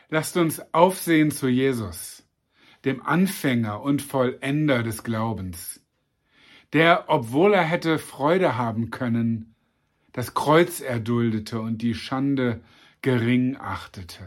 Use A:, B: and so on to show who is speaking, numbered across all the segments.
A: Lasst uns aufsehen zu Jesus, dem Anfänger und Vollender des Glaubens, der, obwohl er hätte Freude haben können, das Kreuz erduldete und die Schande gering achtete.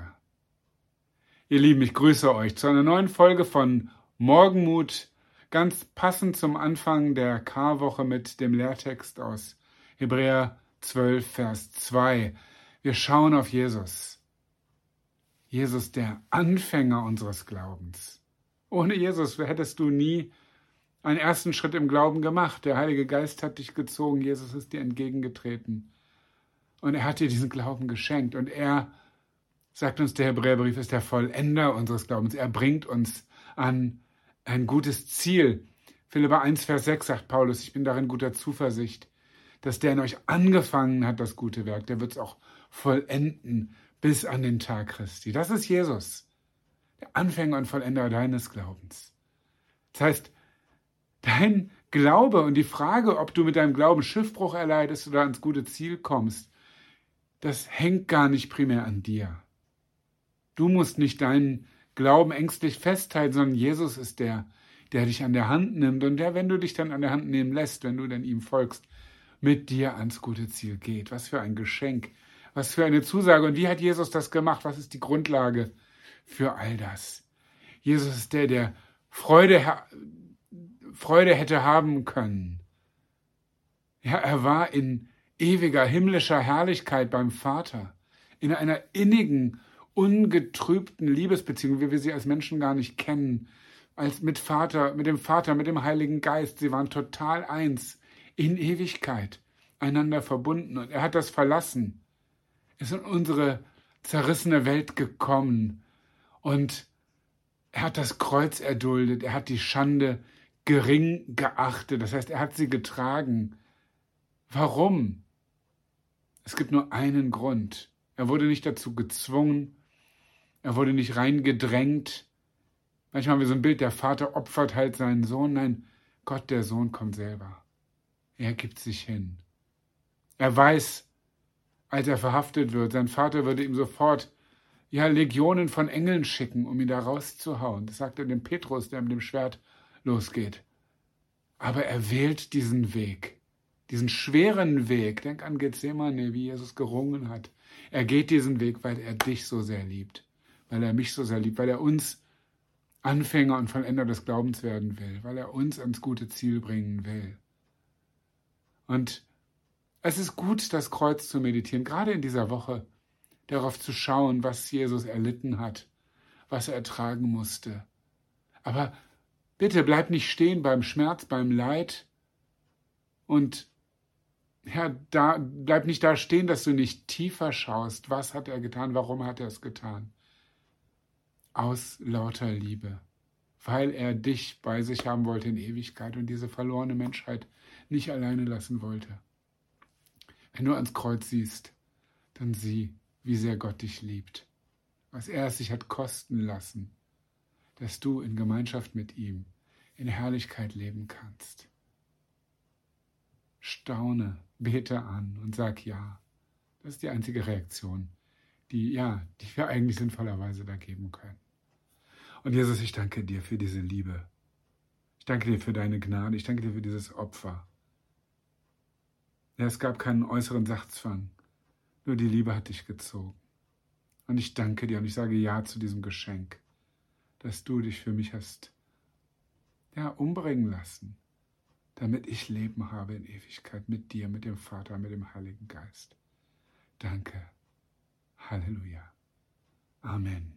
A: Ihr Lieben, ich grüße euch zu einer neuen Folge von Morgenmut, ganz passend zum Anfang der Karwoche mit dem Lehrtext aus Hebräer 12, Vers 2. Wir schauen auf Jesus. Jesus, der Anfänger unseres Glaubens. Ohne Jesus hättest du nie einen ersten Schritt im Glauben gemacht. Der Heilige Geist hat dich gezogen, Jesus ist dir entgegengetreten. Und er hat dir diesen Glauben geschenkt. Und er, sagt uns der Hebräerbrief, ist der Vollender unseres Glaubens. Er bringt uns an ein gutes Ziel. Philipper 1, Vers 6 sagt Paulus, ich bin darin guter Zuversicht, dass der in euch angefangen hat, das gute Werk, der wird es auch vollenden bis an den Tag Christi. Das ist Jesus, der Anfänger und Vollender deines Glaubens. Das heißt, dein Glaube und die Frage, ob du mit deinem Glauben Schiffbruch erleidest oder ans gute Ziel kommst, das hängt gar nicht primär an dir. Du musst nicht deinen Glauben ängstlich festhalten, sondern Jesus ist der dich an der Hand nimmt und der, wenn du dich dann an der Hand nehmen lässt, wenn du dann ihm folgst, mit dir ans gute Ziel geht. Was für ein Geschenk, was für eine Zusage. Und wie hat Jesus das gemacht? Was ist die Grundlage für all das? Jesus ist der Freude hätte haben können. Ja, er war in ewiger, himmlischer Herrlichkeit beim Vater, in einer innigen, ungetrübten Liebesbeziehung, wie wir sie als Menschen gar nicht kennen, als mit dem Vater, mit dem Heiligen Geist. Sie waren total eins, in Ewigkeit, einander verbunden. Und er hat das verlassen, ist in unsere zerrissene Welt gekommen und er hat das Kreuz erduldet, er hat die Schande gering geachtet, das heißt, er hat sie getragen. Warum? Es gibt nur einen Grund. Er wurde nicht dazu gezwungen, er wurde nicht reingedrängt. Manchmal haben wir so ein Bild, der Vater opfert halt seinen Sohn. Nein, Gott, der Sohn, kommt selber. Er gibt sich hin. Er weiß, als er verhaftet wird, sein Vater würde ihm sofort Legionen von Engeln schicken, um ihn da rauszuhauen. Das sagt er dem Petrus, der mit dem Schwert losgeht. Aber er wählt diesen Weg, diesen schweren Weg. Denk an Gethsemane, wie Jesus gerungen hat. Er geht diesen Weg, weil er dich so sehr liebt, weil er mich so sehr liebt, weil er uns Anfänger und Vollender des Glaubens werden will, weil er uns ans gute Ziel bringen will. Und es ist gut, das Kreuz zu meditieren, gerade in dieser Woche, darauf zu schauen, was Jesus erlitten hat, was er ertragen musste. Aber bitte bleib nicht stehen beim Schmerz, beim Leid und bleib nicht da stehen, dass du nicht tiefer schaust. Was hat er getan? Warum hat er es getan? Aus lauter Liebe, weil er dich bei sich haben wollte in Ewigkeit und diese verlorene Menschheit nicht alleine lassen wollte. Wenn du ans Kreuz siehst, dann sieh, wie sehr Gott dich liebt, was er es sich hat kosten lassen, dass du in Gemeinschaft mit ihm in Herrlichkeit leben kannst. Staune, bete an und sag ja. Das ist die einzige Reaktion, die wir eigentlich sinnvollerweise da geben können. Und Jesus, ich danke dir für diese Liebe. Ich danke dir für deine Gnade. Ich danke dir für dieses Opfer. Ja, es gab keinen äußeren Sachzwang. Nur die Liebe hat dich gezogen. Und ich danke dir und ich sage ja zu diesem Geschenk, dass du dich für mich hast umbringen lassen, damit ich Leben habe in Ewigkeit mit dir, mit dem Vater, mit dem Heiligen Geist. Danke. Halleluja. Amen.